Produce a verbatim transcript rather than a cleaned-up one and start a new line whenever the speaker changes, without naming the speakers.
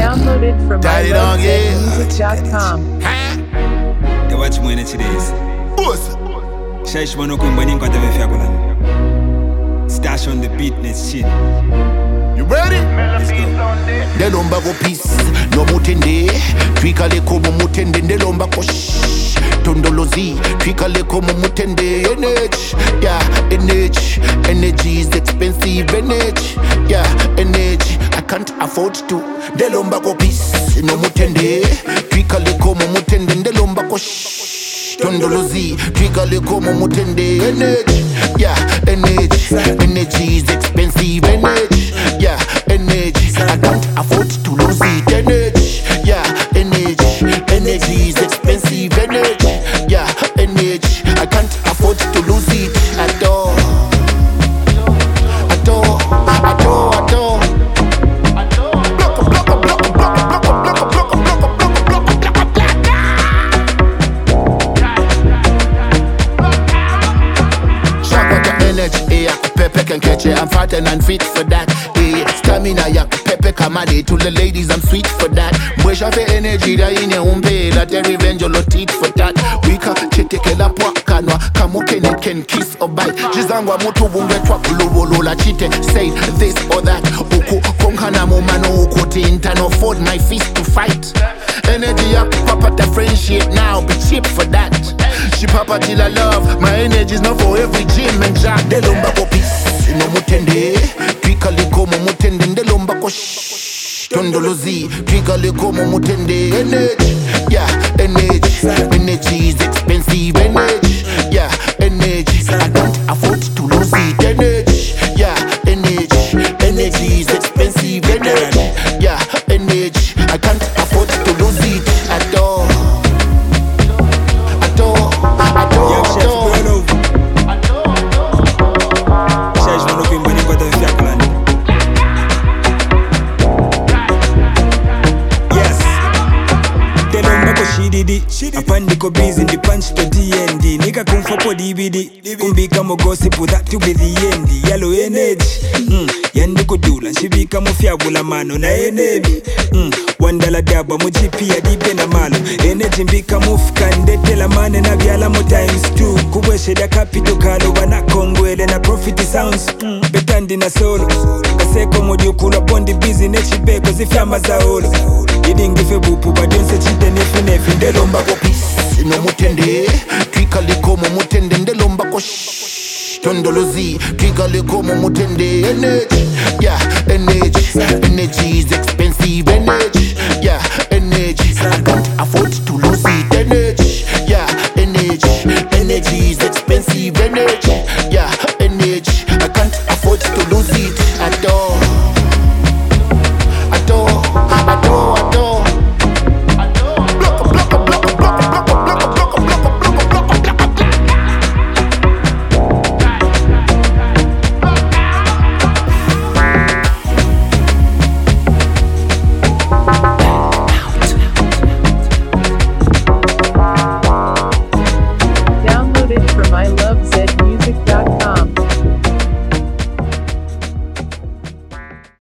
Downloaded from
Daddy dog, yeah.
music dot com.
They watch me in today's.
Boss.
Shaish Mano Kumbani Katawe Fiagola. Stash on the beat, let's chill.
You ready?
Let's go.
Delomba go peace, no mutende. Twikale komo mutende, delomba ko shh. Tondolozi, twikale komo mutende. Energy, yeah, energy. Energy is expensive, energy. Yeah, energy. I can't afford to. Delomba go peace, no mutende. Twikale komo mutende, delomba ko shh. Tondolozi, twikale komo mutende. Energy, yeah, energy. Energy is expensive, energy. Yeah, energy. I can't afford to lose it. Energy, yeah, energy. Energy is expensive, energy. Yeah, energy. I can't afford to lose it at all. At all, at all, at all. Energy, yeah, Pepe can catch it. I'm fat and I'm fit for that. Yeah, stamina, yeah, Pepe kamade. To the ladies, I'm sweet for that. Mwisha fe energy, da inye umbe. That the revenge, you'll teeth for that. Wika, chiteke la pwa kanwa. Kamuke ne can kiss or bite. Jizangwa mutu bunge twa kulubo la chite. Say this or that. Uku, konkana mumano uku tinta. No afford my fist to fight. Energy, yeah, papa the friendship now. Be cheap for that. She papa till I love. My energy's not for every gym and jack. Delomba ko peace, no mutende. Twikale komo mutende, delomba ko shh. Tondolozi, twikale komo mutende. Energy, yeah, energy. Energy is expensive, energy. Yeah, energy. I can't afford to lose it. Energy, yeah, energy. Energy is expensive, energy. Yeah, energy. I can't afford to lose it at all. At all, at all,
Yeah,
at
Chef
all.
Bruno. Shaish Mano Kumbani Katawe Fiagola. Yes. Delomba ko shididi. Apandi ko busy, the punch to D N D. Nika kumfa po D V D. Kumbika mo gossip, that to be the end. Yellow energy. Mm. Yandi ko dula, shibika mo fiabula mano na enemy. Mm. Wandala daba mo G P ya dipe na malo. Energy mbika mufka ndetela mane na vyala mo times two. Kubweshe da capital kalo wana kongwele na profit sounds. Mm. Betandi na solo. Kaseko mo diukula bondi business chibeko zifyama za olo. Idingi fe bupu badionse chite nefi nefi
Delomba ko peace, no mutende. Twikale komo mutende, delomba ko shh. Tondolozi, twikale komo mutende. Energy, yeah, energy. Energy is expensive.